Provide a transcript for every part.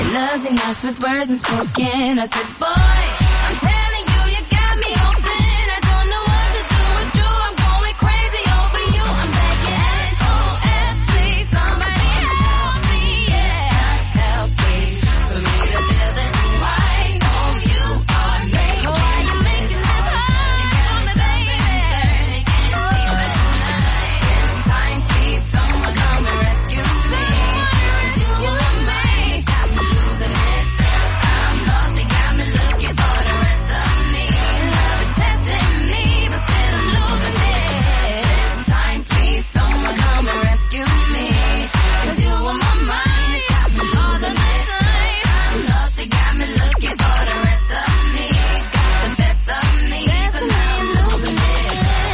Love's enough with words unspoken. I said, boy, I'm telling you, you got me open. I don't know what to do, it's true, I'm going crazy over you. I'm begging, SOS, please, somebody help me, yeah, help me. For me to feel this way, oh, you are making. Oh, why you making this hard for me, baby? Turning, can't sleep at night. It's time, please, someone come and rescue me. 'Cause you were my man, got me losing it. I'm lost, you got me looking for the rest of me. Love is testing me, but still I'm losing it. This time, please, someone come and rescue me. 'Cause you were my mind, got me losing it. I'm lost, you got me looking for the rest of me. Got the best of me, so now I'm losing it.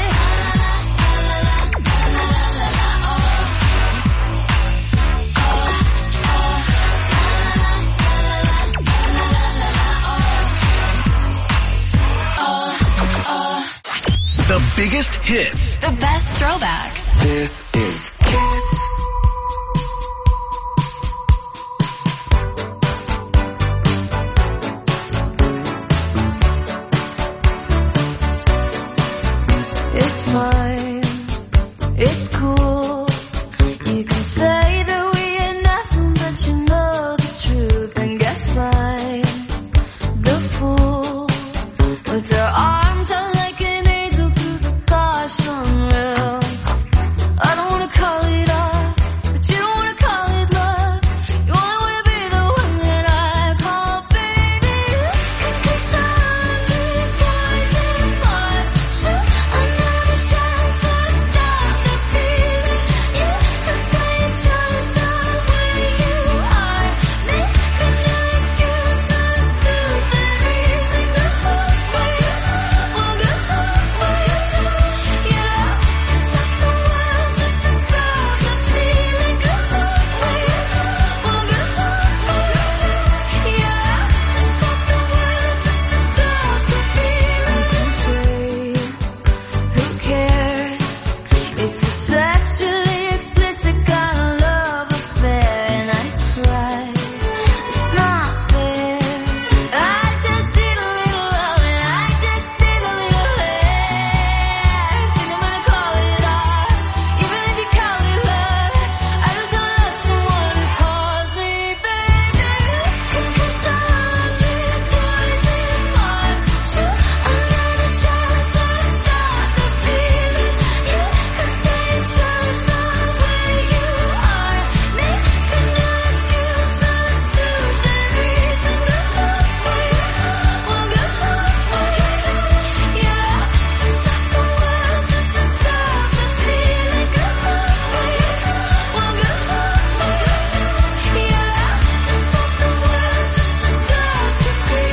The biggest hits. The best throwbacks. This is Kiss. It's fine, it's cool. You can say that we ain't nothing, but you know the truth. And guess I'm the fool with their arms out like an angel through the gosh unreal. I don't wanna call it off, but you don't wanna call it love. You only wanna be the one that I call baby. 'Cause I'm big boys and boys. Shoot another shot to stop the feeling. You can say it's just the way you are. Make a new excuse for the stupid reason. Good luck with you. Well, good luck with you. Yeah. To stop the world just to stop the feeling. Good luck with you. Well, good luck with you. Yeah. To stop the world just to stop the feeling. Who cares? It's a sexually explicit kind of love affair, and I cry. It's not fair. I just need a little love, and I just need a little hair. Think I'm gonna call it art, even if you call it love. I just don't love someone who calls me baby. 'Cause I'm big boys and boys. Shoot another shot to stop the feeling. You can say it's just the way you are. Make a new excuse for the stupid reason. Good luck with you. Well, good luck with you. Yeah. To stop the world just to stop the feeling. Good luck with you. Well, good luck with you. Yeah. To stop the world just to stop the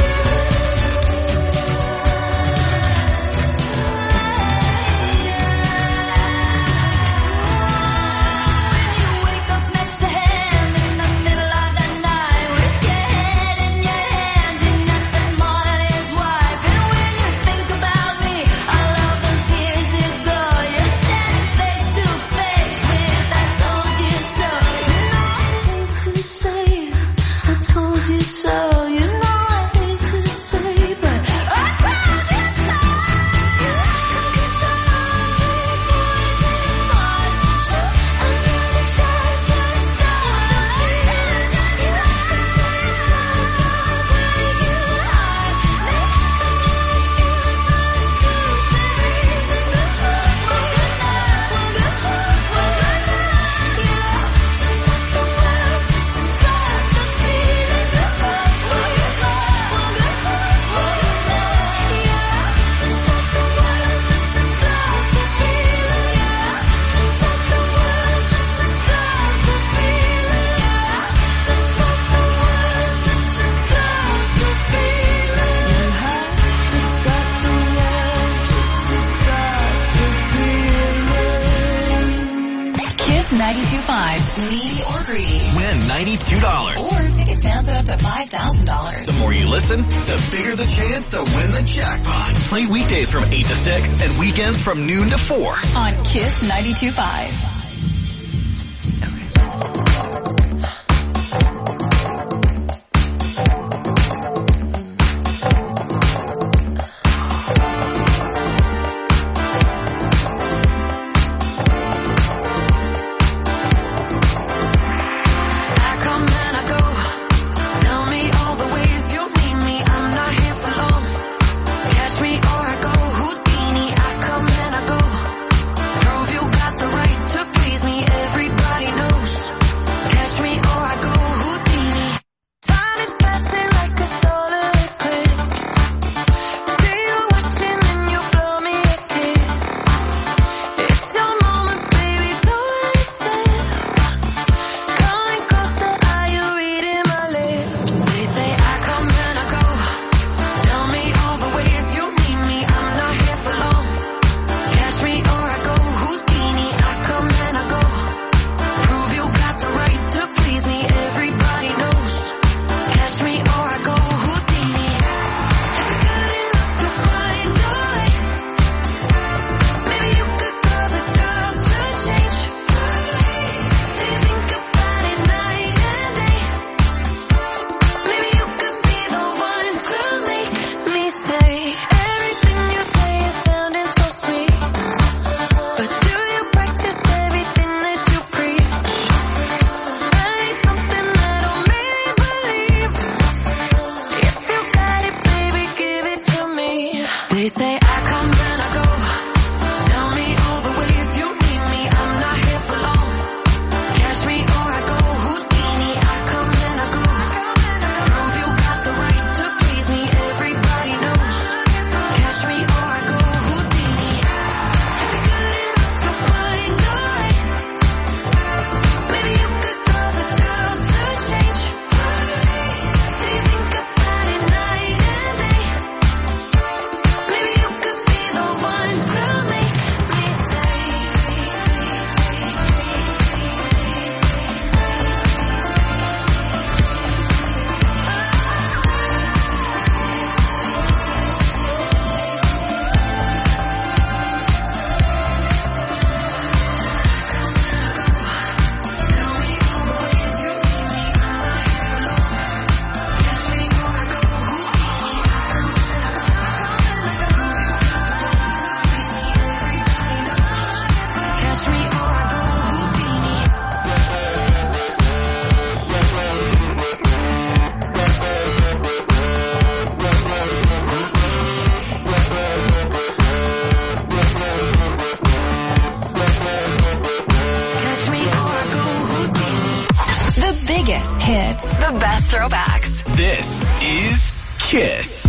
Wake up next to him in the middle of the night with your head in your hands, you're nothing more than his wife. And when you think about me, all of those years ago, you're standing face to face with I told you so. You know I hate to say I told you so. You know I hate to say, but I told you so. 'Cause I'm big boys and boys. Shoot another shot to stop the feeling. You can say it's just the way you are. Make a new excuse for the stupid reason. Good luck, well, good luck, well, good luck, well, good luck. Yeah. To stop the world just to stop the feeling. Good luck, well, good luck, well, good luck, well, good luck. Yeah. To stop the world just to stop the feeling. Yeah. To stop the world just to stop the feeling. Yeah. To stop the world just to stop the feeling. You have to stop the world just to stop the feeling. Kiss 92.5's Needy or Greedy. Win $92. Or take a chance at up to $5,000. The more you listen, the bigger the chance to win the jackpot. Play weekdays from 8 to 6 and weekends from noon to 4. On Kiss 92.5. biggest hits, the best throwbacks. This is Kiss.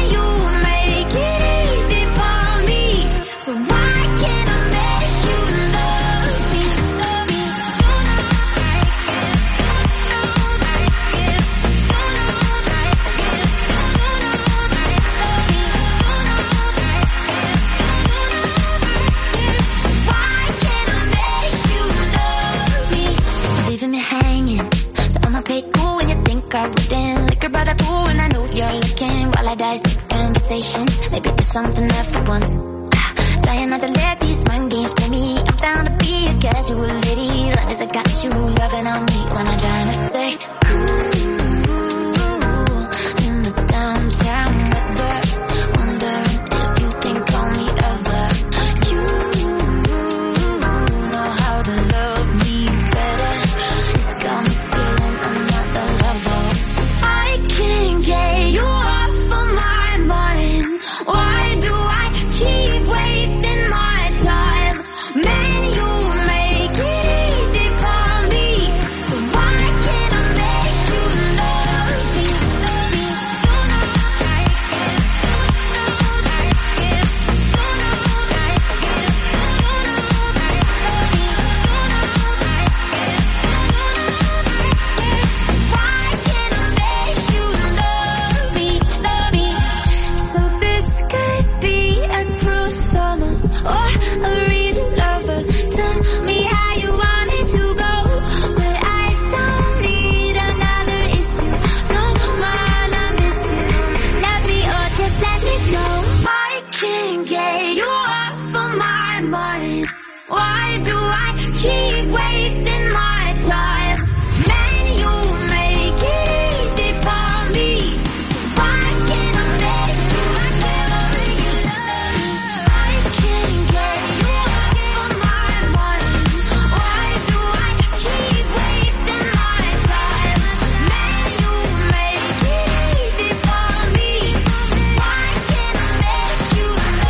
So why can't I make you drifting. Liquor by the pool and I know you're looking. While I dissect conversations, maybe there's something there for once. Trying not to let these mind games play me. I'm down to be a casual lady, long as I got you loving on me when I'm trying to stay cool in the downtown weather. Wondering if you think on me ever. You know how to love me better. It's got me feeling another level. I can't get you off of my mind. Why do I keep wasting my time? Man, you make it easy for me. So why can't I make you love me? You know I can. Why can't I make you love me? Love me. So this could be a true summer or a real lover. Tell me how you want it to go, but I don't need another issue. No man, I miss you. Love me or just let me go. I can't get you off of my mind. Why do I keep wasting my time? Man, you make it easy for me. Why can't I make you love me? I can't get you off of my mind. Why do I keep wasting my time? Man, you make it easy for me. Why can't I make you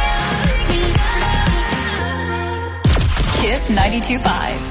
love me? Kiss 92.5.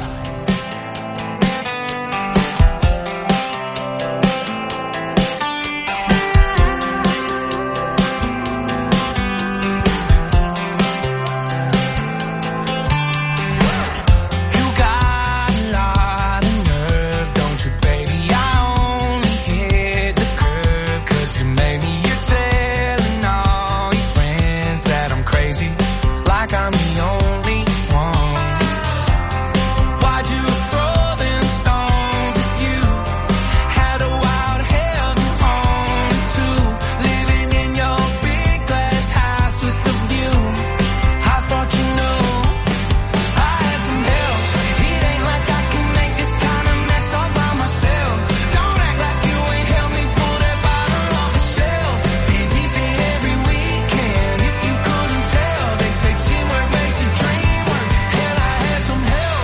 You got a lot of nerve, don't you, baby? I only hit the curb 'cause you made me. You're telling all your friends that I'm crazy, like I'm the only one. Why'd you throw them stones at you? Had a wild hell you wanted to, living in your big glass house with the view. I thought you knew I had some help. It ain't like I can make this kind of mess all by myself. Don't act like you ain't helped me pull that bottle off the shelf. Been deep in every weekend, if you couldn't tell. They say teamwork makes the dream work. Hell, I had some help.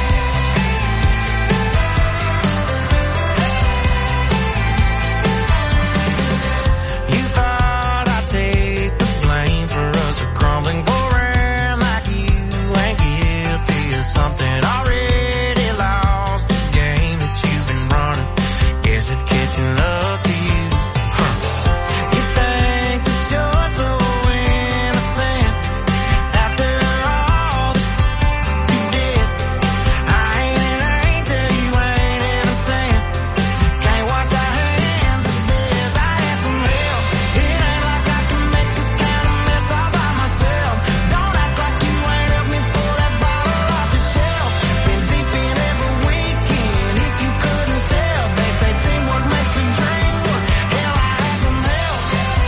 You thought I'd take the blame for us crumbling, go around like you ain't guilty of something. Already lost the game that you've been running. Guess it's catching up to you. You think that you're so innocent after all that you did. I ain't an angel, you ain't innocent. Can't wash our hands of this. I had some help. It ain't like I can make this kind of mess all by myself. Don't act like you ain't helped me pull that bottle off the shelf. Been deep in every weekend, if you couldn't tell. They say teamwork makes the dream work. Hell, I had some help.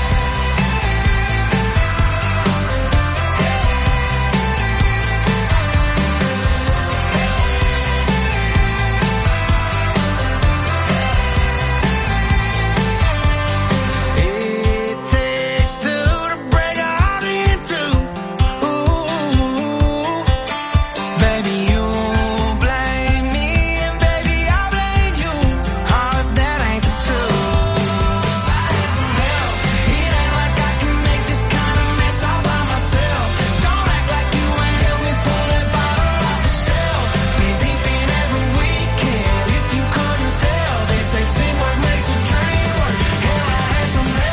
It takes two to break a heart in two. Ooh, baby, you blame me, and baby, I blame you. Oh, if that ain't the truth. I had some help. It ain't like I can make this kind of mess all by myself. Don't act like you ain't helped me pull that bottle off the shelf. Been deep in every weekend, if you couldn't tell. They say teamwork makes the dream work. Hell, I had some help.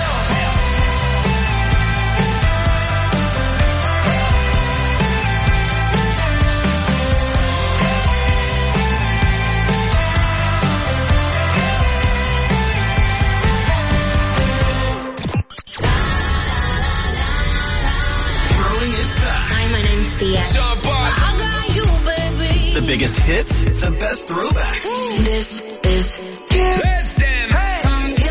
Throwing it back. Hi, my name's Sia. Sean Paul. I got you, baby. The biggest hits, the best throwbacks. This is Kiss them. Tom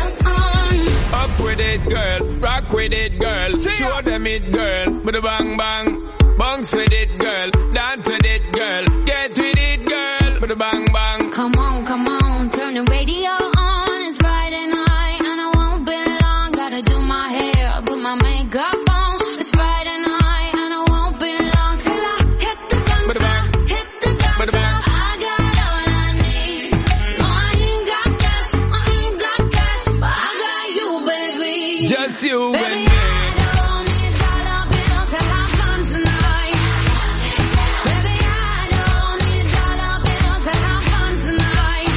it, girl. Rock with it, girl. Show them it, girl. With a bang bang. Bounce with it, girl. Dance with it, girl. Get with it, girl. With a bang bang. Come on, turn the radio on. It's Friday night and I won't be long. Gotta do my hair, put my makeup on. It's Friday night and I won't be long till I hit the dance floor. Hit the dance floor. I got all I need. No, I ain't got cash, but I got you, baby. Just you and Baby, me. I don't need dollar bills to have fun tonight. Baby, I don't need dollar bills to have fun tonight.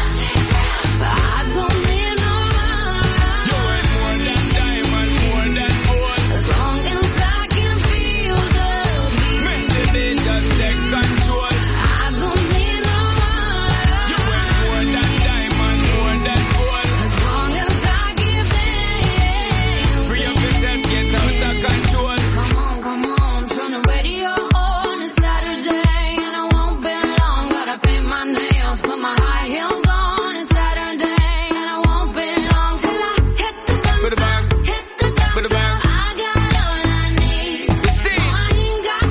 But I don't need no money. You ain't more than diamond, more than gold. As long as I can feel the beat. Make the beat just take control. I don't need no money. You ain't more than diamond, more than gold. As long as I give thanks. Free up yourself, get out of control. Come on, turn the radio on. It's Saturday and I won't be long. Gotta paint my nails, put my high heels on. It's Saturday and I won't be long till I hit the dance With a bang. floor. Hit the dance With a floor. bang. I got all I need. See? No, I ain't got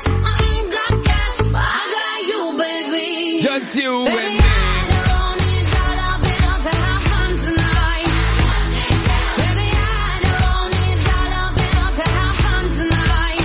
cash, but I got you, baby. Just you and Baby, me. I don't need dollar bills to have fun tonight. Baby, I don't need dollar bills to have fun tonight.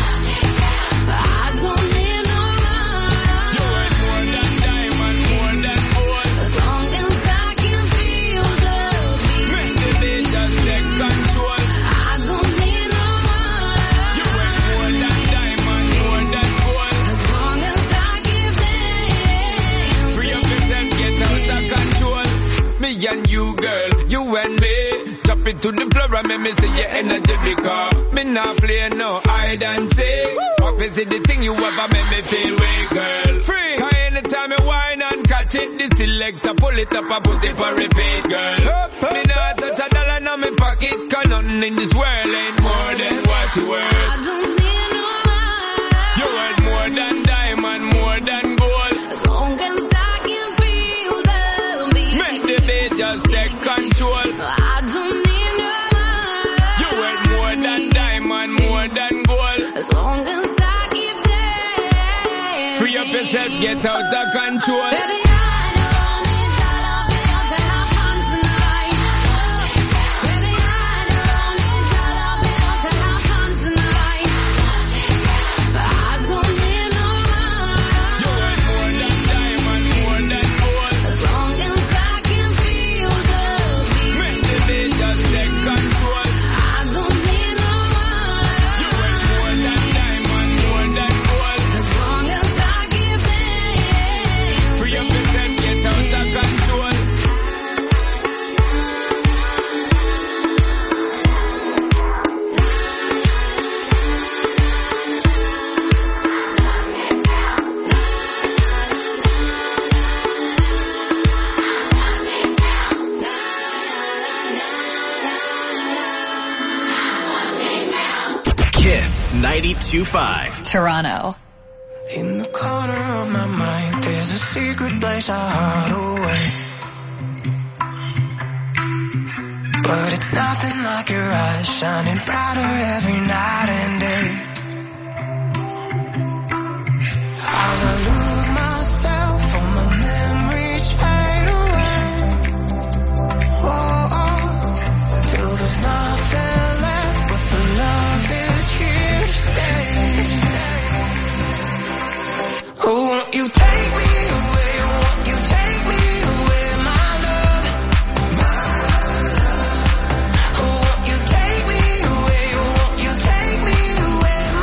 But I don't need no money. You ain't more than diamond, more than gold. As long as I can feel the beat. Make the beat just take control. I don't need no money. You ain't more than diamond, more than gold. As long as I give thanks. Free up yourself, get out of control. Me and you, girl, you and me. Drop it to the floor and make me see your energy because me not play no hide and seek. What is it the thing you ever make me feel weak, girl? Free. Cause anytime I whine and catch it, the selector pull it up and put it for repeat, girl. Me not touch a dollar in my pocket, cause nothing in this world ain't more than what you worth. I don't need no money. You worth more than diamond, more than gold. As long as I can feel the beat. Make the beat just take control. I don't need no money. You worth more than diamond, more than gold. As long as I keep dancing. Free up yourself, get out of control. Baby, I don't need dollar bills to have fun tonight. Baby, I don't need dollar bills to have fun tonight. But I don't need no money. You worth more than diamond, more than gold. As long as I can feel the beat. Make the beat just take control. I don't need no money. You worth more than diamond, more than gold. As long as I give thanks. Free up yourself, get out of control. Kiss 92.5. Toronto. In the corner of my mind, there's a secret place I hide away. But it's nothing like your eyes shining brighter every night and day. As I lose myself, all my memories fade away. Oh, oh, till there's nothing left, but the love is here to stay. Oh, won't you take me away? Won't you take me away, my love? Oh, won't you take me away? Won't you take me away,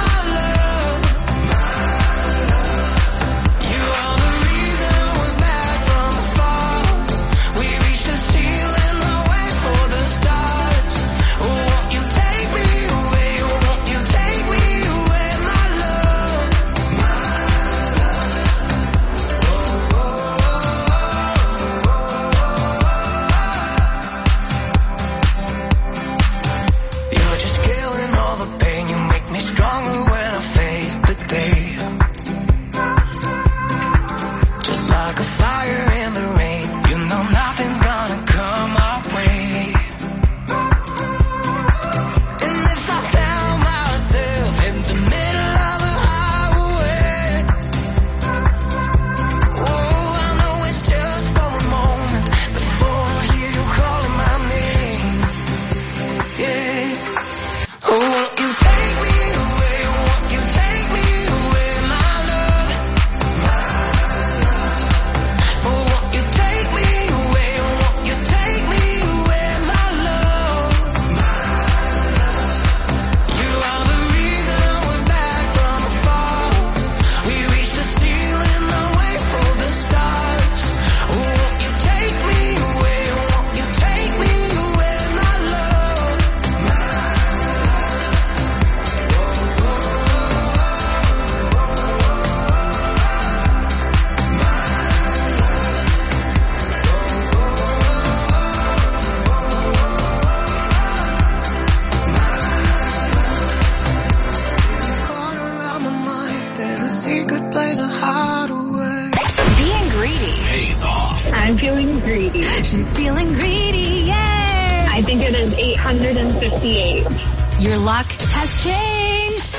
I think it is 858. Your luck has changed.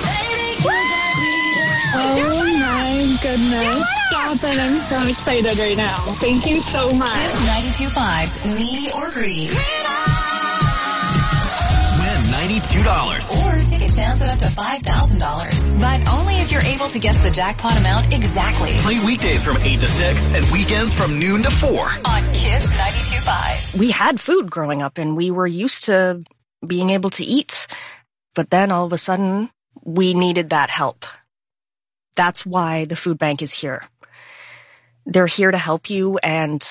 Oh my goodness. Stop it. I'm so excited right now. Thank you so much. Kiss 92.5's Needy or Greedy. $92. Or take a chance at up to $5,000. But only if you're able to guess the jackpot amount exactly. Play weekdays from 8 to 6 and weekends from noon to 4. On Kiss 92.5. We had food growing up and we were used to being able to eat. But then all of a sudden, we needed that help. That's why the food bank is here. They're here to help you and...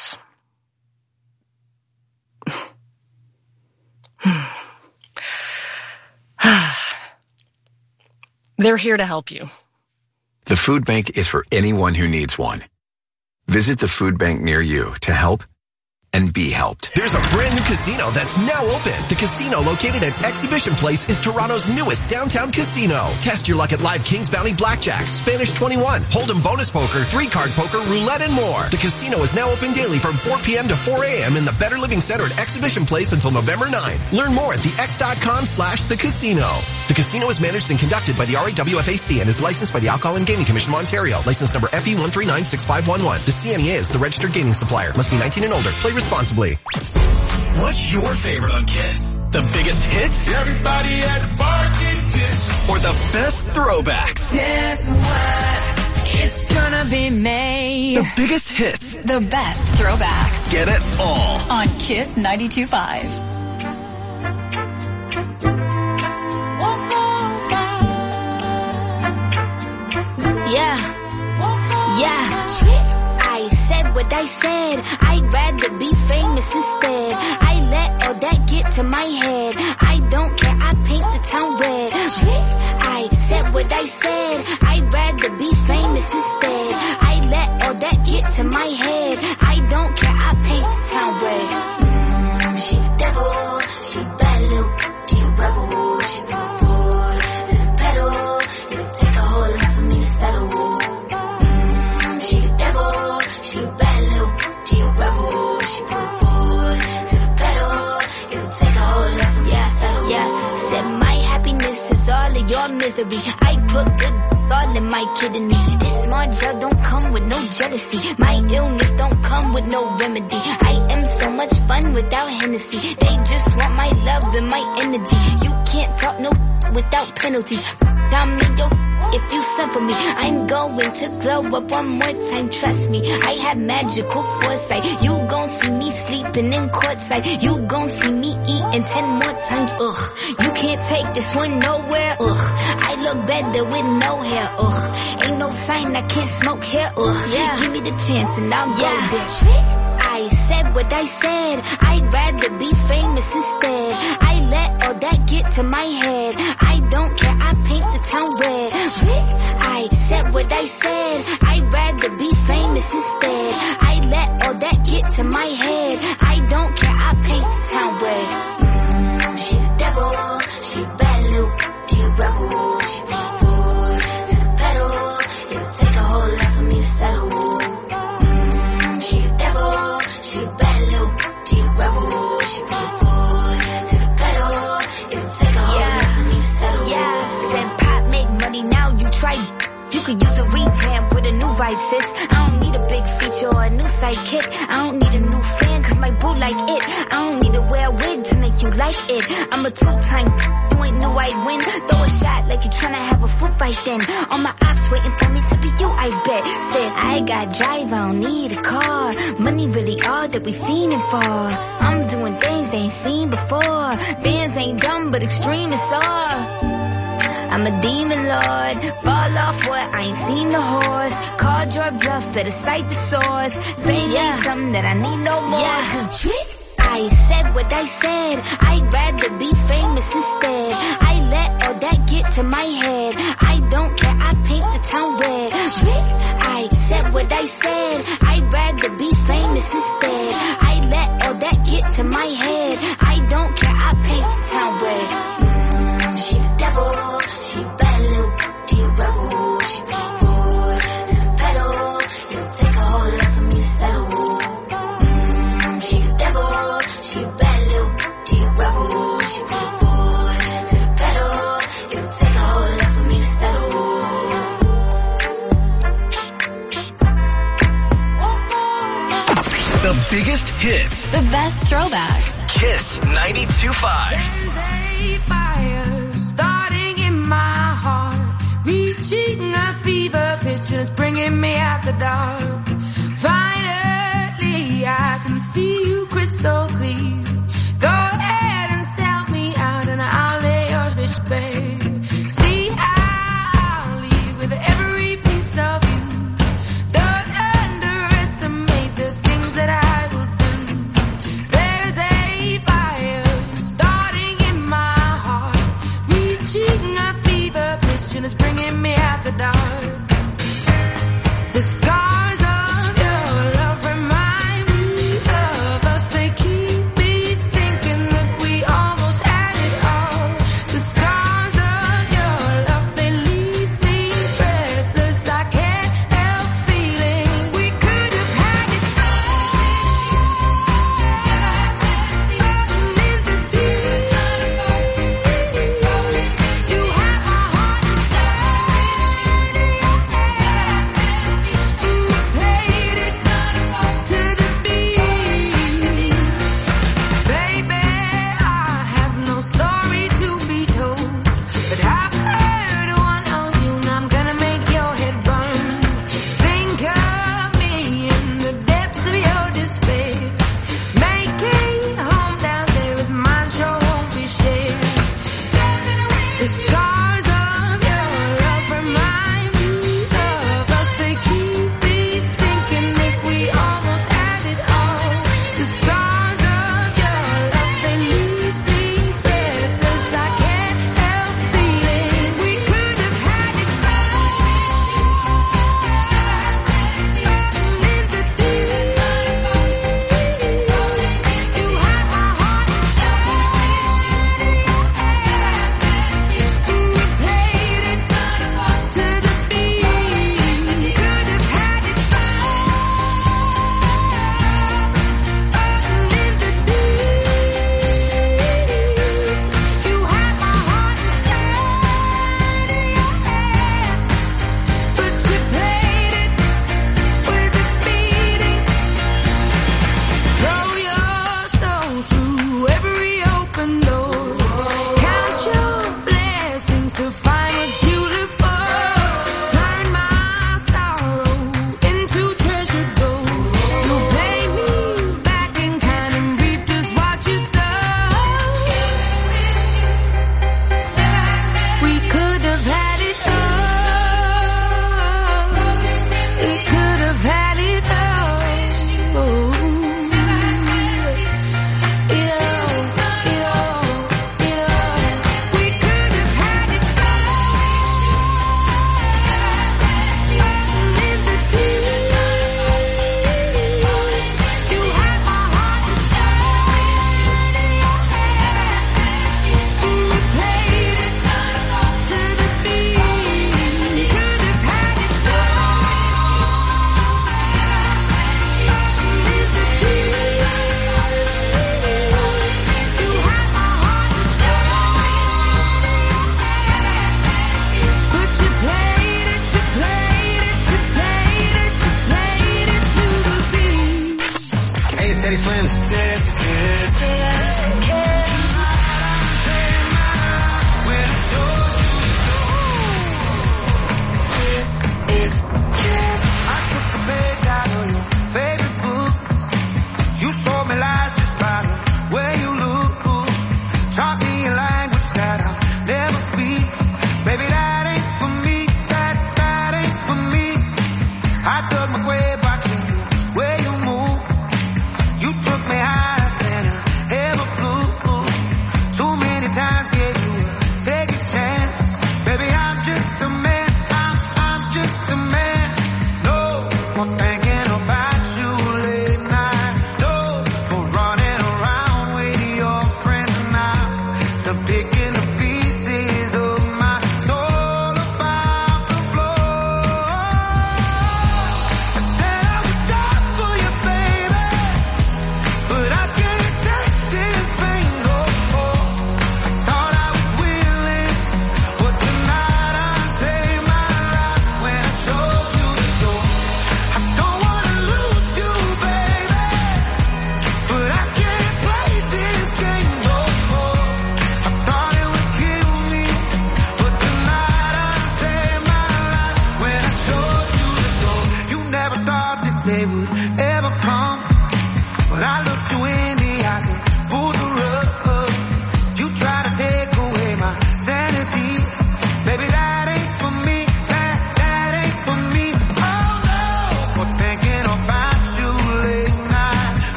They're here to help you. The food bank is for anyone who needs one. Visit the food bank near you to help and be helped. There's a brand new casino that's now open. The casino located at Exhibition Place is Toronto's newest downtown casino. Test your luck at live Kings Bounty Blackjack, Spanish 21, Hold'em bonus poker, 3-card poker, roulette, and more. The casino is now open daily from 4 p.m. to 4 a.m. in the Better Living Center at Exhibition Place until November 9th. Learn more at thex.com/thecasino. The casino is managed and conducted by the RAWFAC and is licensed by the Alcohol and Gaming Commission of Ontario. License number FE1396511. The CNEA is the registered gaming supplier. Must be 19 and older. Play responsibly. What's your favorite on Kiss? The biggest hits? Everybody at the bar getting tips. Or the best throwbacks? Guess what? It's gonna be me. The biggest hits? The best throwbacks. Get it all. On Kiss 92.5. I said what I said. I'd rather be famous instead. I let all that get to my head. I don't care, I paint the town red. I said what I said. I'd rather be famous instead. I let all that get to my head. I don't care, I paint the town red. She the devil, she a bad little, she a rebel. She put her foot to the pedal. It'll take a whole lot for me to settle. She the devil, she a bad little, she a rebel. She put her foot to the pedal. It'll take a whole lot for me to settle. Said my happiness is all of your misery. I put good all in my kidneys. This small gel don't come with no jealousy. My illness don't come with no remedy. I am so much fun without Hennessy. They just want my love and my energy. You can't talk no without penalties. I'm in your if you send for me. I'm going to glow up one more time, trust me. I have magical foresight. You gon' see me sleeping in courtside. You gon' see me eating 10 more times, ugh. You can't take this one nowhere, ugh. I look better with no hair, ugh. Ain't no sign I can't smoke here, ugh. Give me the chance and I'll go there. I said what I said. I'd rather be famous instead. I let all that get to my head. I don't care, I paint the town red. I said what I said. I'd rather be famous instead. I let all that get to my head. I don't care, I paint the town red. She the devil, she a bad little, she a rebel. She put her foot to the pedal. It'll take a whole lot for me to settle. She the devil, she a bad little, she a rebel. She put her foot to the pedal. It'll take a whole lot for me to settle. Said pop make money now, you try. You could use a revamp with a new vibe, sis. I don't need a big feature or a new sidekick. I don't need a new fan cause my boo like it. I don't need to wear a wig to make you like it. I'm a two-time, you ain't knew I'd win. Throw a shot like you tryna have a foot fight then. All my ops waiting for me to be you, I bet. Said I got drive, I don't need a car. Money really all that we fiending for. I'm doing things they ain't seen before. Bands ain't dumb but extreme is all. I'm a demon lord, fall off what, I ain't seen the horse. Called your bluff, better cite the source. Fame ain't something that I need no more. Cause I said what I said, I'd rather be famous instead. I let all that get to my head. I don't care, I paint the town red. I said what I said, I'd rather be famous instead. I let all that get to my head. I don't care, I paint the town red. She the devil, she a bad little, she a rebel. She put her foot to the pedal. It'll take a whole lot for me to settle. She the devil, she a bad little, she a rebel. hits. The best throwbacks. Kiss 92.5. There's a fire starting in my heart, reaching a fever pitch and it's bringing me out the dark. Finally, I can see you crystal clear. Go ahead and sell me out and I'll lay your fish bare. See, I'll leave with every piece of you. Don't underestimate the things that I will do. There's a fire starting in my heart, reaching a fever pitch and it's bringing me out the dark. The scars of your love remind me of us. They keep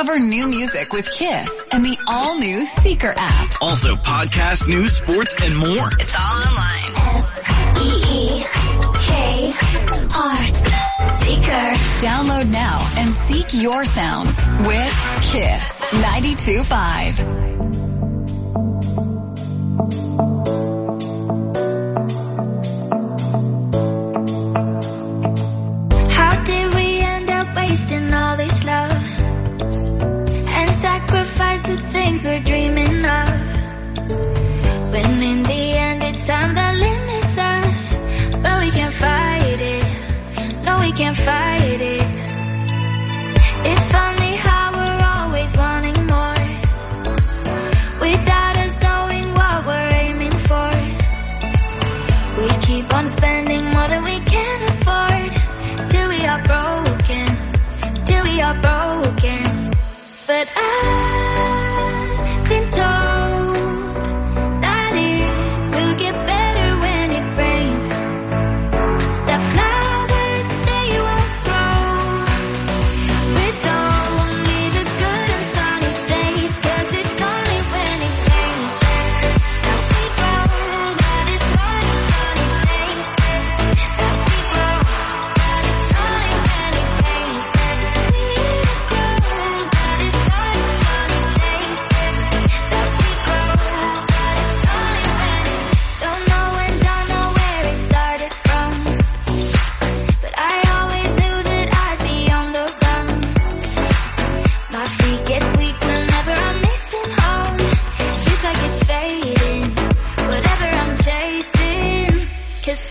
Discover new music with Kiss and the all-new Seeker app. Also podcasts, news, sports, and more. It's all online. S-E-E-K-R. Seeker. Download now and seek your sounds with Kiss 92.5. How did we end up wasting all this love and sacrifice the things we're dreaming of, when in the end it's time that limits us, but we can't fight it. No, we can't fight it. It's funny how we're always wanting more, without us knowing what we're aiming for. We keep on spending more than we can afford, till we are broken, till we are broken. But I've been told that it will get better when it rains, that flowers, they won't grow with only the good and sunny days, 'cause it's only when it rains that we grow, that it's only sunny days that we grow, that it's only when it rains that we grow, that it's only sunny days that we grow, that it's only when it. Don't know and don't know where it started from, but I always knew that I'd be on the run. My feet gets weak whenever I'm missing home. Feels like it's fading, whatever I'm chasing. 'Cause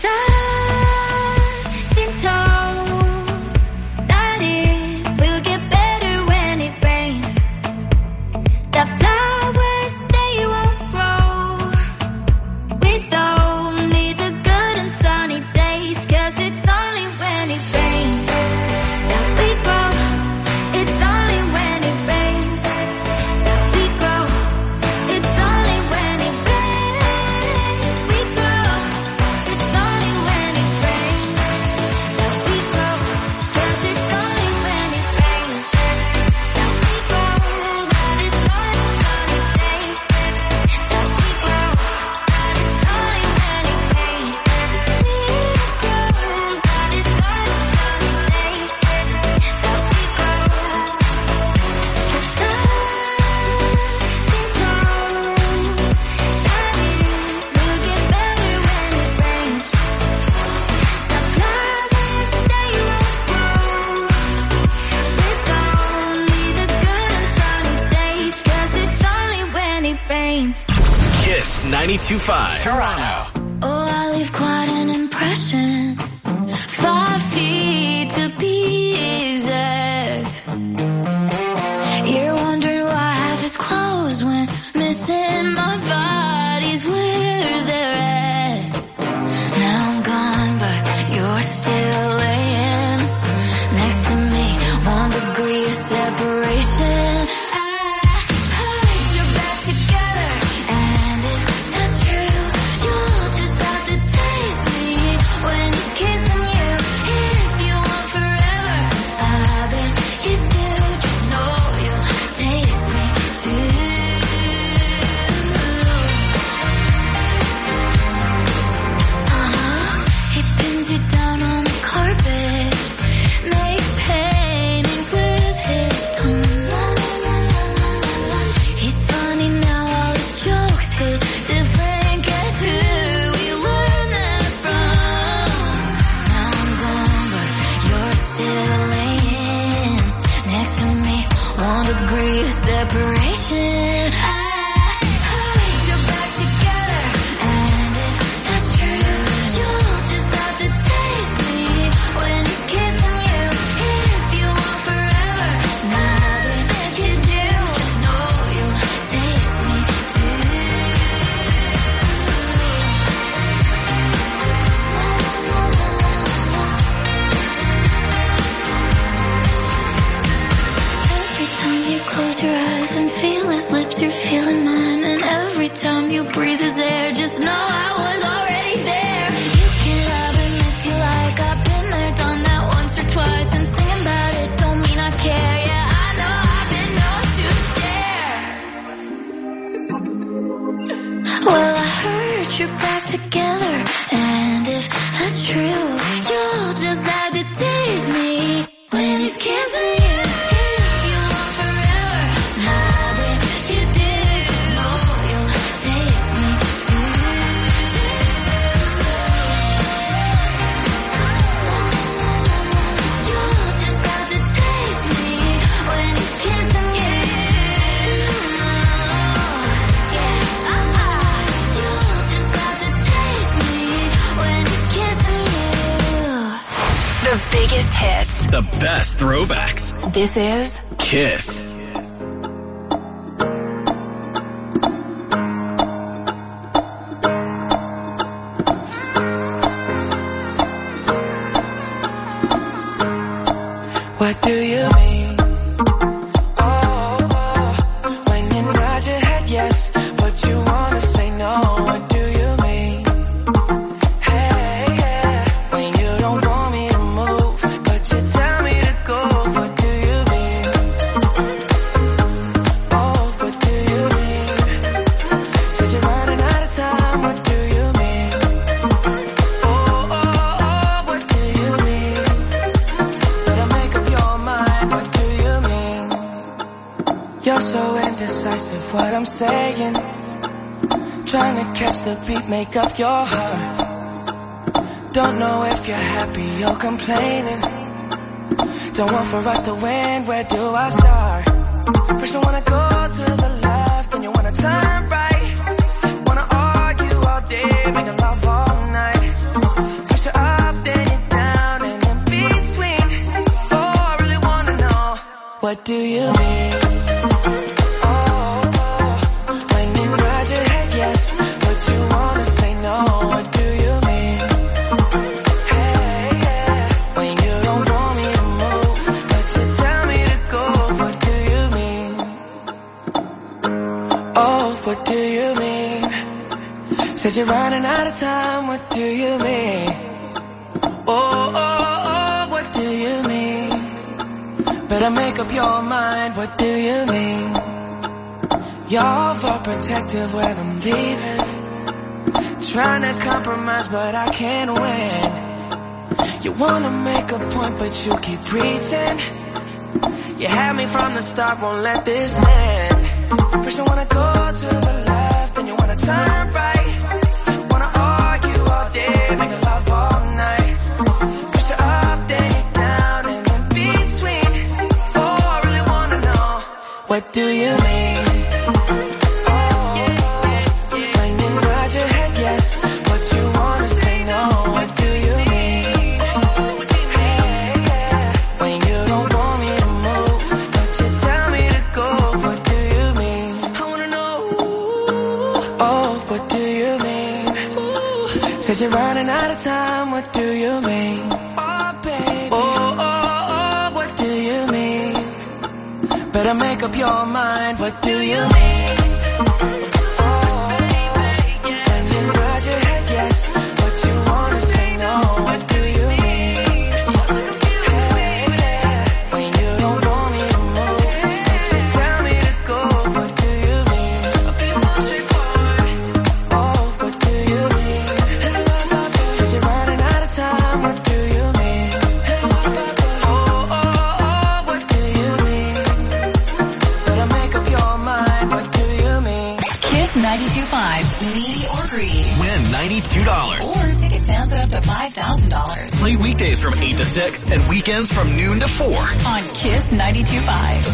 I've been told that it will get better when it rains, that flowers, they won't grow with only the good and sunny days, 'cause it's only when it rains that we grow. It's only when it rains that we grow. It's only when it rains we grow. It's only when it rains that we grow. 'Cause it's only when it rains that we grow. That it's only sunny days that we grow. That it's only when it rains that we grow. That it's only sunny days that we grow. 'Cause I've been told that it will get better when it rains, that flowers, they won't grow with only the good and sunny days, 'cause it's only when it rains. Kiss 92.5. Toronto. Oh, I leave quite an impression, 5 feet to be exact. You're wondering why half is closed when missing my body's where they're at. Now I'm gone, but you're still laying next to me, 1 degree of separation. I put your back together, and if that's true, you'll just have to taste me when he's kissing you. If you want forever, I bet you do. Just know you'll taste me too. He pins you down on the carpet, makes paintings with his tongue. He's funny now, all his jokes hit different. Guess who we learned that from? Now I'm gone, but you're still laying next to me, 1 degree of separation. I put your back together, and if that's true, you'll just have to taste me when he's kissing you. If you want forever, nothing that you do, just know you'll taste me too. Every time you close your eyes and biggest hits. The best throwbacks. This is Kiss. What do you mean? Oh, when you nod your head yes, but you wanna say no. What do you mean? Hey, yeah, when you don't want me to move, but you tell me to go. What do you mean? Oh, what do you mean? Said you're running out of time. What do you mean? Oh, what do you mean? Better make up your mind. What do you mean? You're so indecisive, what I'm saying. Trying to catch the beat, make up your heart. Don't know if you're happy or complaining. Don't want for us to win, where do I start? First you wanna go to the left, then you wanna turn right. Wanna argue all day, making love all night. First you're up, then you're down, and in between. Oh, I really wanna know, what do you mean? When you nod your head yes, but you wanna say no. What do you mean? Hey, yeah, when you don't want me to move, but you tell me to go. What do you mean? Oh, what do you mean? Said you're running out of time. What do you mean? Oh, what do you mean? Better make up your mind. What do you mean? You're overprotective when I'm leaving. Trying to compromise, but I can't win. You wanna make a point, but you keep preaching. You had me from the start, won't let this end. First you wanna go to the left, then you wanna turn right. Wanna argue all day, making love all night. First you're up, then you're down, and in between. Oh, I really wanna know, what do you mean? When you nod your head yes, but you wanna say no. What do you mean? Hey, yeah, when you don't want me to move, but you tell me to go. What do you mean? I wanna know. Oh, what do you mean? Said you're running out of time. What do you mean? Oh, baby. Oh, what do you mean? Better make up your mind. What do you mean? When you nod your head yes, but you wanna say no. What do you mean? Hey, yeah, when you don't want me to move, but you tell me to go. What do you mean? I'll be more straightforward. Oh, what do you mean? Since you're running out of time. What do you mean? Oh, what do you mean? Better make up your mind. What do you mean? Kiss 92.5's Needy or Greedy. Win $92. Or take a chance at up to $5,000 Play weekdays from 8 to 6 and weekends from noon to 4. on Kiss 92.5.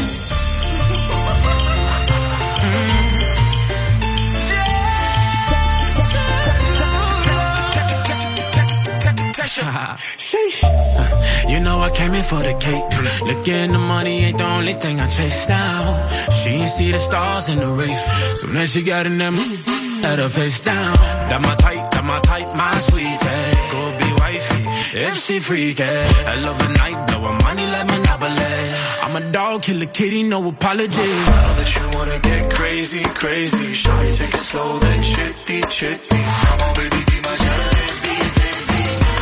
Sheesh. You know I came in for the cake. Looking the money ain't the only thing I chase down. She ain't see the stars in the race. So then she got in them, had her face down. That my type, my sweetie. Go be wifey, if she freaky. I love a night, blowin' money like Monopoly. I'm a dog, kill a kitty, no apology. I know that you wanna get crazy, crazy. Shawty, take it slow, then chitty, chitty. Come on, baby, be my jalebi, baby.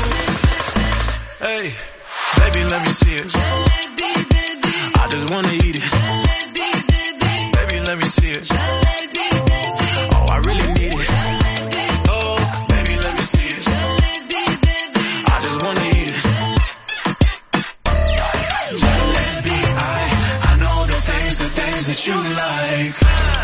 Hey, baby, let me see it. I just wanna eat it. Baby, let me see it. Oh, I really need it. Oh, baby, let me see it. I just wanna eat it. Jalebi, I know the things that you like.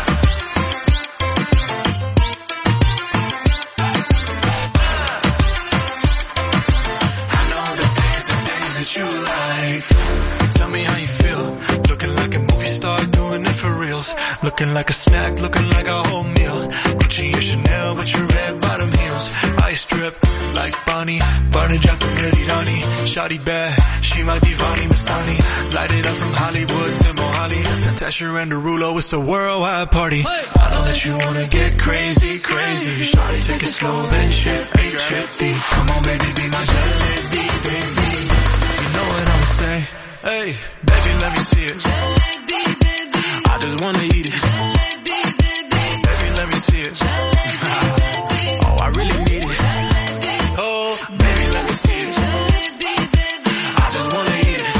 You like. Tell me how you feel. Looking like a movie star, doing it for reals. Looking like a snack, looking like a whole meal. Gucci and Chanel with your red bottom heels. Ice drip like Bonnie, Barney Jack the Dirty Donnie. Shawty bad, she my divani Mastani. Light it up from Hollywood to Mohali. Natasha and Derulo, it's a worldwide party. I know that you wanna get crazy, crazy. Shawty, take it slow, then shifty, shifty. Come on, baby, be my jalebi, baby. You know what I'ma say? Hey, baby, let me see it. I just wanna eat it. Baby, let me see it. Oh, I really need it. Oh, baby, let me see it. I just wanna eat it.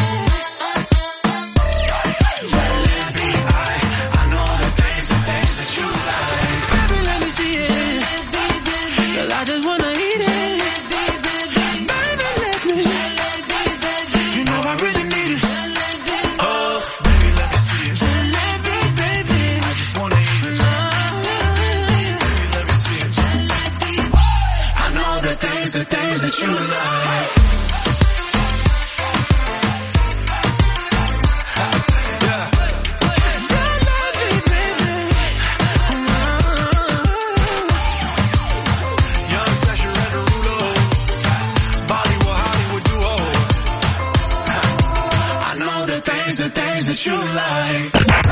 Jalebi, I know the things that you like. Baby, let me see it. 'Cause I just wanna eat it. Baby, let me. You know I really need it. Oh, baby, let me see it. Baby, I just wanna eat it. Baby, let me see it. I know the things that you like. Young Tasha and Derulo, Bollywood, Hollywood duo. I know the things that you like.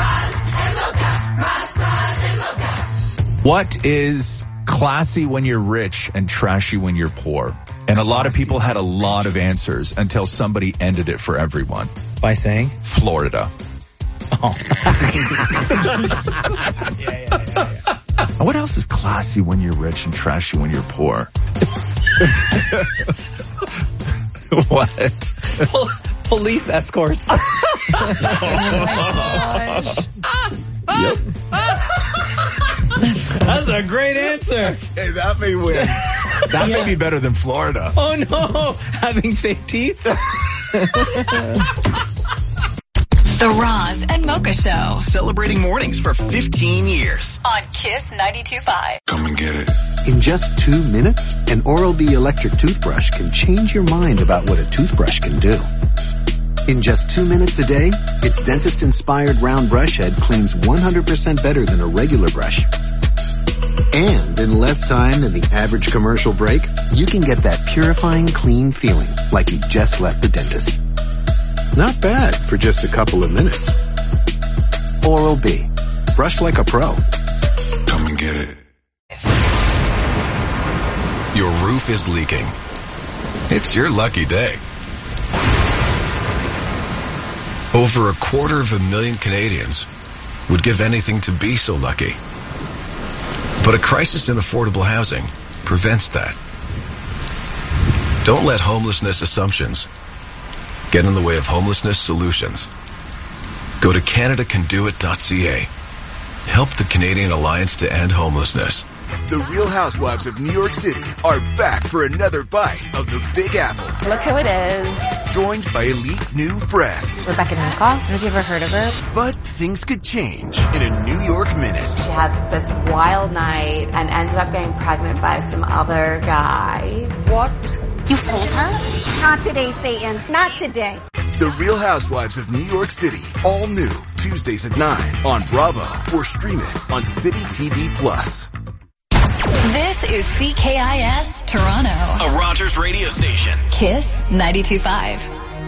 What is classy when you're rich and trashy when you're poor? And a lot of people had a lot of answers until somebody ended it for everyone. By saying? Florida. Oh. What else is classy when you're rich and trashy when you're poor? What? Police escorts. Yep. That's a great answer. Hey, that may win. That may be better than Florida. Oh no, having fake teeth. The Roz and Mocha Show. Celebrating mornings for 15 years. On Kiss 92.5. Come and get it. In just 2 minutes, an Oral-B electric toothbrush can change your mind about what a toothbrush can do. In just 2 minutes a day, its dentist-inspired round brush head cleans 100% better than a regular brush. And in less time than the average commercial break, you can get that purifying clean feeling like you just left the dentist. Not bad for just a couple of minutes. Oral-B. Brush like a pro. Come and get it. Your roof is leaking. It's your lucky day. Over 250,000 Canadians would give anything to be so lucky. But a crisis in affordable housing prevents that. Don't let homelessness assumptions get in the way of homelessness solutions. Go to CanadaCanDoIt.ca. Help the Canadian Alliance to End Homelessness. The Real Housewives of New York City are back for another bite of the Big Apple. Look who it is. Joined by elite new friends. Rebecca Minkoff. Have you ever heard of her? But things could change in a New York minute. She had this wild night and ended up getting pregnant by some other guy. What? You told her? Not today, Satan. Not today. The Real Housewives of New York City. All new. Tuesdays at 9 on Bravo or stream it on City TV Plus. This is CKIS Toronto. A Rogers radio station. Kiss 92.5.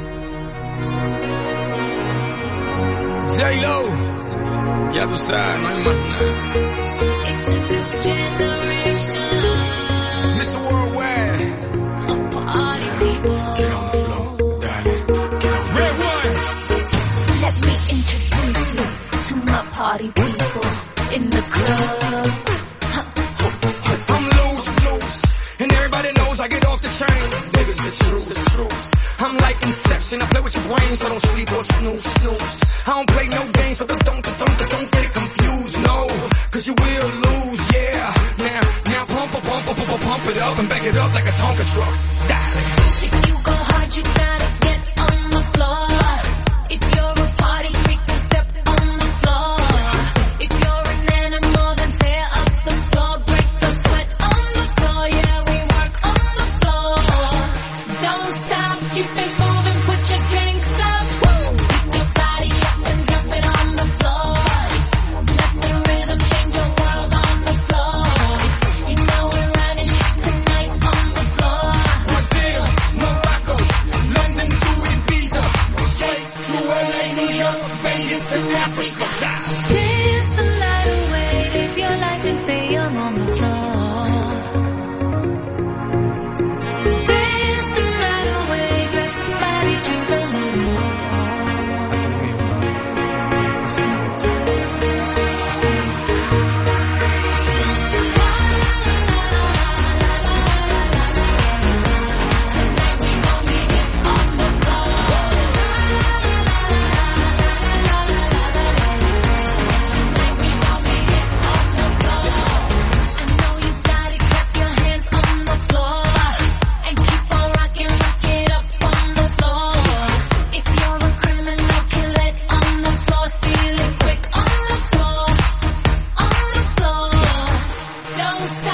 J-Lo. Ya tú sabes, no hay más nada. It's a new generation. Mr. Worldwide. Of party people. Get on the floor, darling. Get on. Red one. Let me introduce you to my party people in the club. I'm loose, and everybody knows I get off the train. Niggas, the truth. I'm like Inception, I play with your brains, so don't sleep or snooze. I don't play no games, so don't get it confused, no. Cause you will lose, yeah. Now pump it up and back it up like a Tonka truck. Darling. If you go hard, you gotta get on the floor. If you're a party freak, then step on the floor. If you're an animal, then tear up the floor. Break the sweat on the floor, yeah, we work on the floor. Don't stop, keep it moving, put your drinks up. Pick your body up and drop it on the floor. Let the rhythm change your world on the floor. You know we're running tonight on the floor. Brazil, Morocco, London,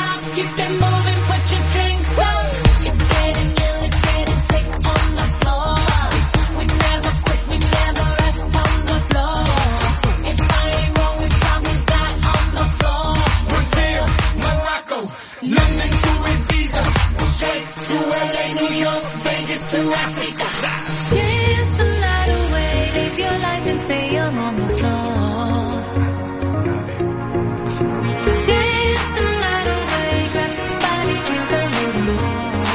stop, keep it moving, put your drinks up. It's getting ill, it's getting sick on the floor. We never quit, we never rest on the floor. If I ain't wrong, we probably die on the floor. Brazil, Morocco, London to Ibiza, straight to LA, New York, Vegas to Africa. Dance the night away, live your life and stay young on the floor. Dance the night away, grab somebody, drink a little more.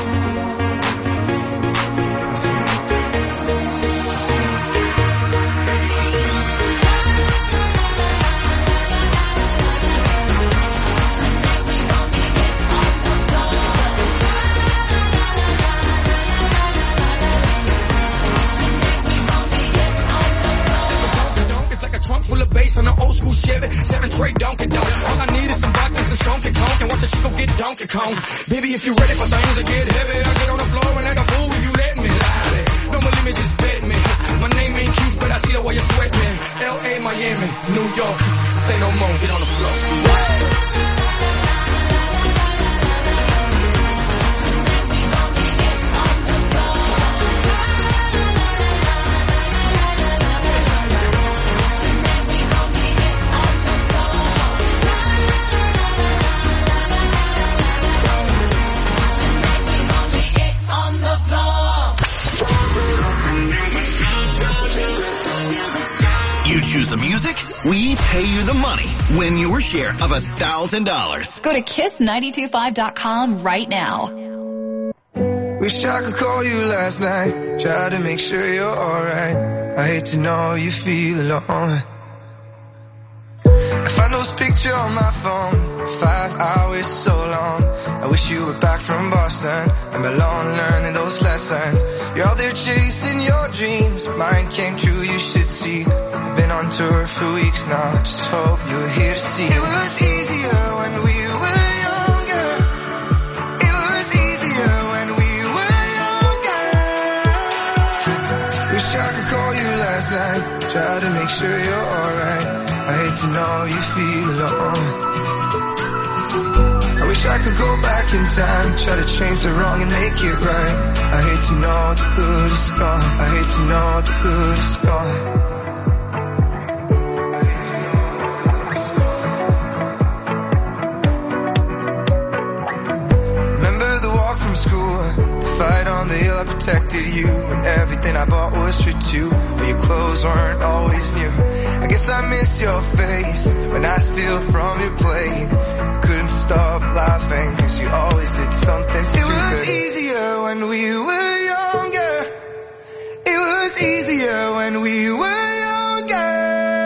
Trunk full of bass on an old school Chevy, 7 tray Donkey Donk. All I need is some vodka and some Donkey Kong, and watch the chico get Donkey Kong. Baby, if you ready for things to get heavy, I get on the floor and act a fool if you let me. Lie. Don't believe me, just bet me. My name ain't Keith, but I see the way you sweat me. L.A., Miami, New York, say no more, get on the floor. You choose the music, we pay you the money. Win your share of $1,000. Go to kiss925.com right now. Wish I could call you last night, try to make sure you're alright. I hate to know you feel alone. I found those pictures on my phone, 5 hours so long. I wish you were back from Boston, I'm alone learning those lessons. You're out there chasing your dreams, mine came true, you should see. I've been on tour for weeks now, just hope you're here to see. It was easier when we were younger. It was easier when we were younger. Wish I could call you last night, try to make sure you're alright. I hate to know you feel alone. I wish I could go back in time, try to change the wrong and make it right. I hate to know the good is gone. I hate to know the good is gone. Remember the walk from school, the fight on the hill, I protected you. And everything I bought was true too, but your clothes weren't always new. I guess I missed your face when I steal from your plate. Couldn't stop laughing cause you always did something stupid. It was easier when we were younger. It was easier when we were younger.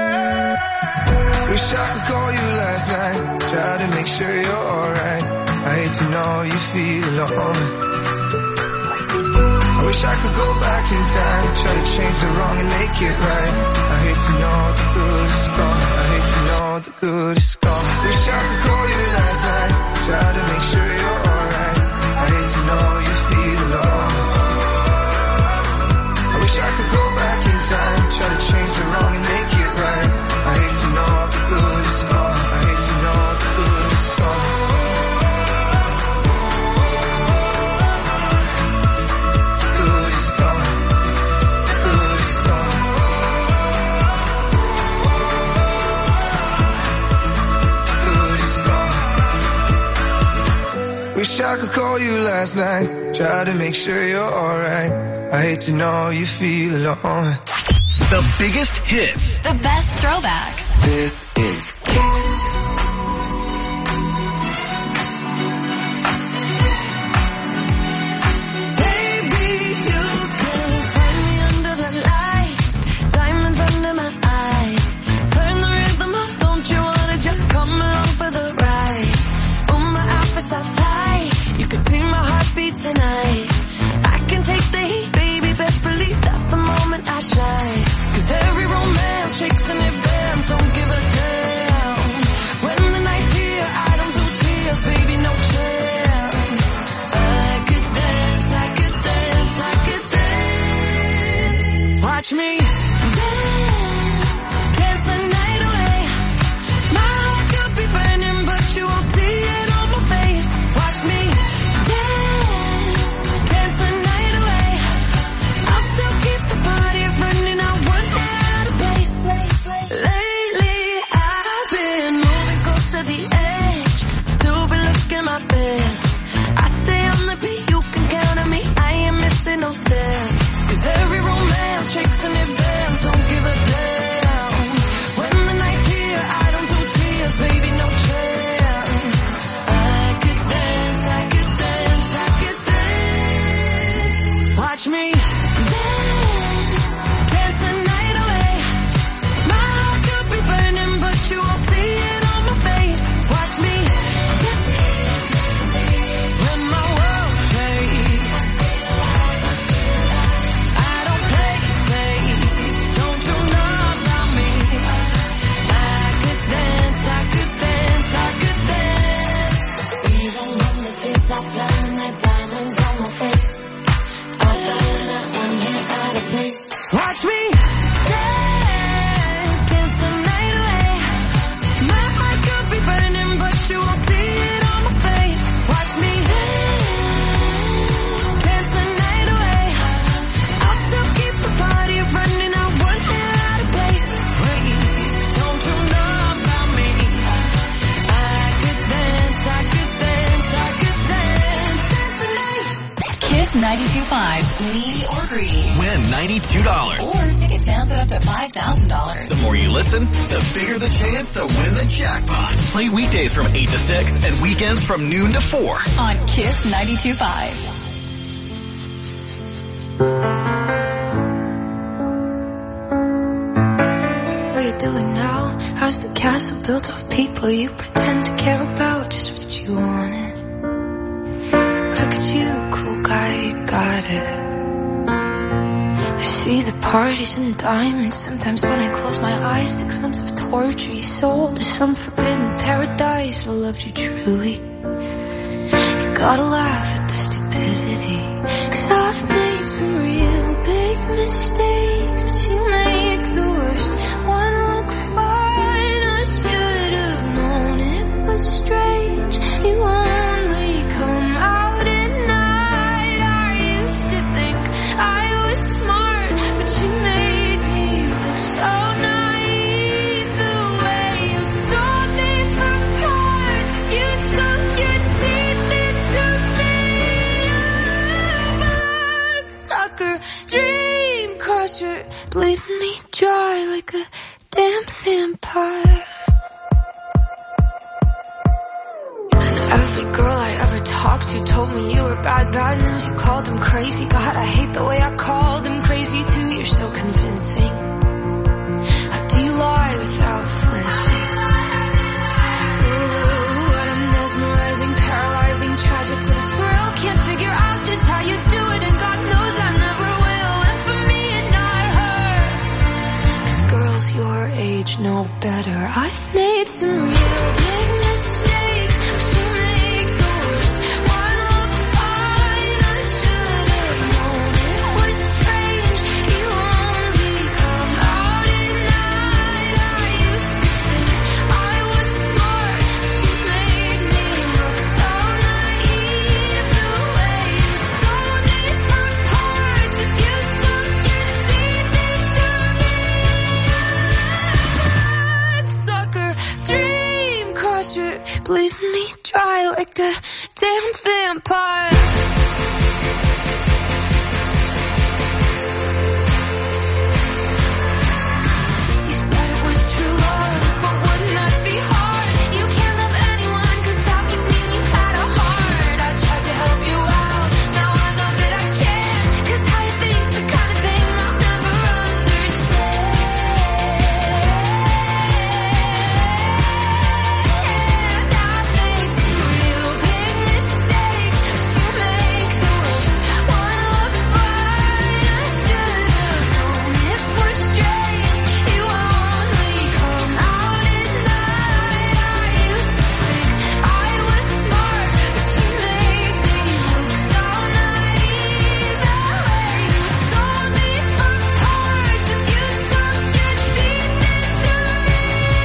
Wish I could call you last night, try to make sure you're alright. I hate to know you feel alone. I wish I could go back in time, try to change the wrong and make it right. I hate to know the good is gone. I hate to know the good is gone. Wish I could call you last night, try to make sure you're alright. I hate to know you feel alone. I wish I could go back in time, try to change the wrong and make it right. I hate to know the good is gone. I hate to know the good is gone. Good is gone. Good is gone. Good is gone. Wish I could call you last night, try to make sure you're alright. I hate to know you feel alone. The biggest hits. The best throwbacks. This is Kiss. Baby, you can find me under the lights, diamonds under my eyes. Turn the rhythm up, don't you wanna just come along for the ride? Oh, my outfit's all tight, you can see my heartbeat tonight. I can take the heat, baby, best believe that's the moment I shine. Cause every romance shakes and it bends, don't give a damn. soft line and that diamonds on my face. I feel that one here out of place. Watch me dance, dance the night away. My heart could be burning, but you won't see it on my face. Watch me dance, dance the night away. I'll still keep the party running. I want it out of place. Wait, don't you know about me? I could dance, I could dance, I could dance, dance the night. Kiss 92.5's Needy or Greedy. Win $92. Or take a chance at up to $5,000. The more you listen, the bigger the chance to win the jackpot. Play weekdays from 8 to 6 and weekends from noon to 4. On Kiss 92.5. What are you doing now? How's the castle built of people you pretend to care about? Just what you wanted. Look at you, cool guy, you got it. I see the parties and the diamonds. Sometimes when I close my eyes, 6 months of torture you sold to some forbidden paradise. I loved you truly. You gotta laugh at the stupidity, 'cause I've made some real big mistakes, but you make the worst one look fine. I should have known it was strange. You only come out at night. I used to think I was smart, but you made me look so naive. The way you sold me for parts, you sunk your teeth into me. Bloodsucker, dream crusher, bleeding me dry like a damn vampire. And every girl I ever talked to told me you were bad, bad news. You called them crazy. God, I hate the way I called them crazy too. You're so convincing. How do you lie without flinching? Ooh, what a mesmerizing, paralyzing, tragic little thrill. Can't figure out just how you do it, and God knows I never will. And for me and not her, 'cause girls your age know better. I've made some real big mistakes, but you make the worst one look fine. I should have known it was strange. You only come out at night. I used to think I was smart, but you made me look so naive. The way you sold me for parts, as you sunk your teeth into me. Bloodsucker, dream crusher, bleeding me dry like a damn vampire. You said it was true love, but wouldn't that be hard? You can't love anyone, 'cause that would mean you had a heart. I tried to help you out, now I know that I can't, 'cause how you think's the kind of thing I'll never understand. I've made some real big mistakes, but you make the worst one look fine. I should have known it was strange. You only come out at night. I used to think I was smart, but you made me look so naive. The way you sold me for parts, as you sunk your teeth into me.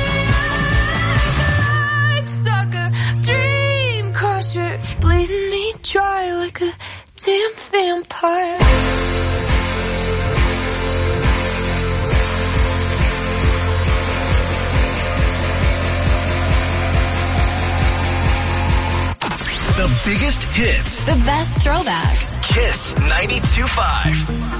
Bloodsucker, dream crusher, bleeding me dry like a damn vampire. The biggest hits. The best throwbacks. Kiss 92.5.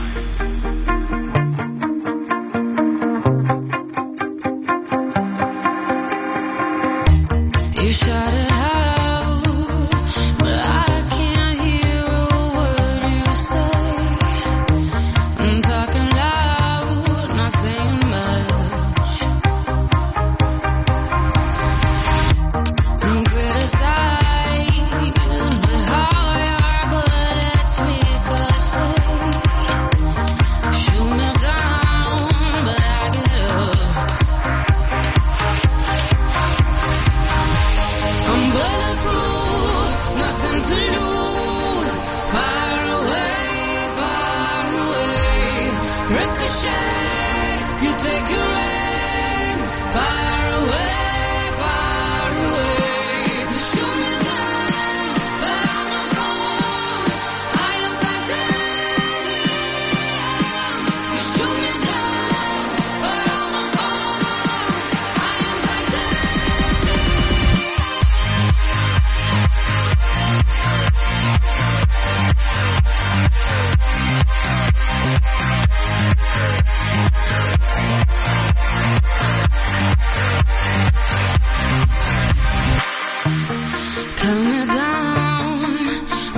You shout it out, but I can't hear a word you say. I'm talking loud, not saying much. I'm criticized, but how your bullets ricochet.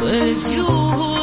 Well, it's you who